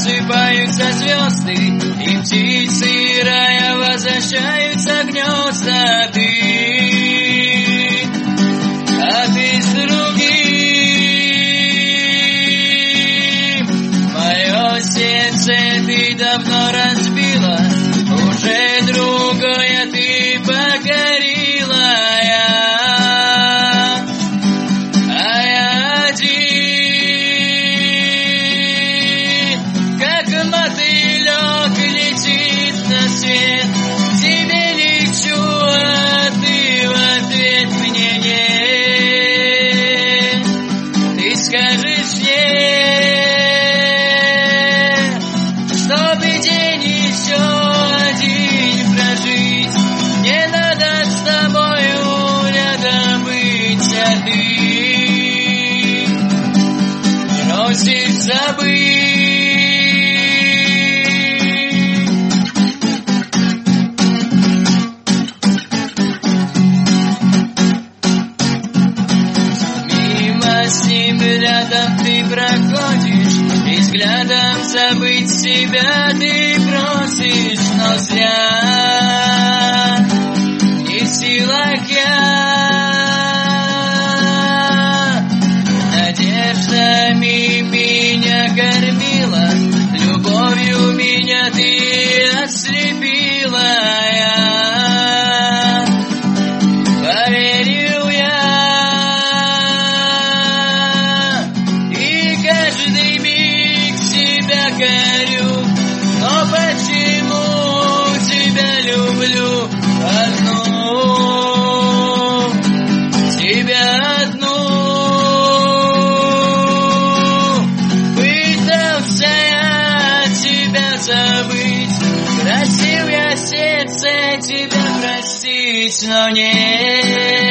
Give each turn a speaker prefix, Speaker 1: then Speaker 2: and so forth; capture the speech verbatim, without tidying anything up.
Speaker 1: просыпаются звезды, и птицы рая возвращаются в гнезда. Ты, а ты с другим. Мое сердце ты давно разбила, уже другое ты покорила. Я, а я один, как мотылек летит на свет. Тебе лечу, а ты в ответ мне нет. Ты скажешь нет, чтобы день еще один прожить. Не надо с тобою рядом быть, а ты просишь забыть. Мимо с ним рядом ты проходишь, и взглядом забыть себя ты просишь, но зря. Не в силах я надеждами меня кормила, любовью меня ты ослепила. Я поверил я, и каждый миг себя горю. Но почему тебя люблю одну, тебя одну? Пытался я тебя забыть, просил я сердце тебя простить, но нет.